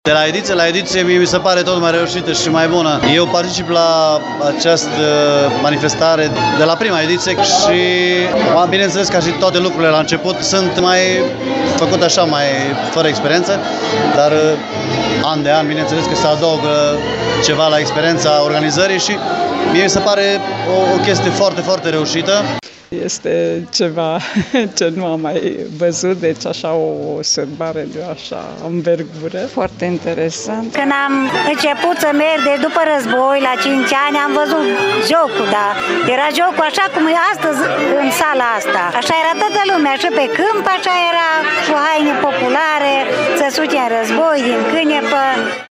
De la ediție la ediție mi se pare tot mai reușită și mai bună. Eu particip la această manifestare de la prima ediție și, bineînțeles, ca și toate lucrurile la început, sunt mai făcute așa, mai fără experiență, dar an de an, bineînțeles că se adaugă ceva la experiența organizării și mie mi se pare o chestie foarte, foarte reușită. Este ceva ce nu am mai văzut, deci așa o sărbare de așa învergură. Foarte interesant. Când am început să merg de după război, la 5 ani, am văzut jocul, da. Era jocul așa cum e astăzi în sala asta. Așa era toată lumea, și pe câmp, așa era cu haine populare, țăsuți în război, din Cânepă.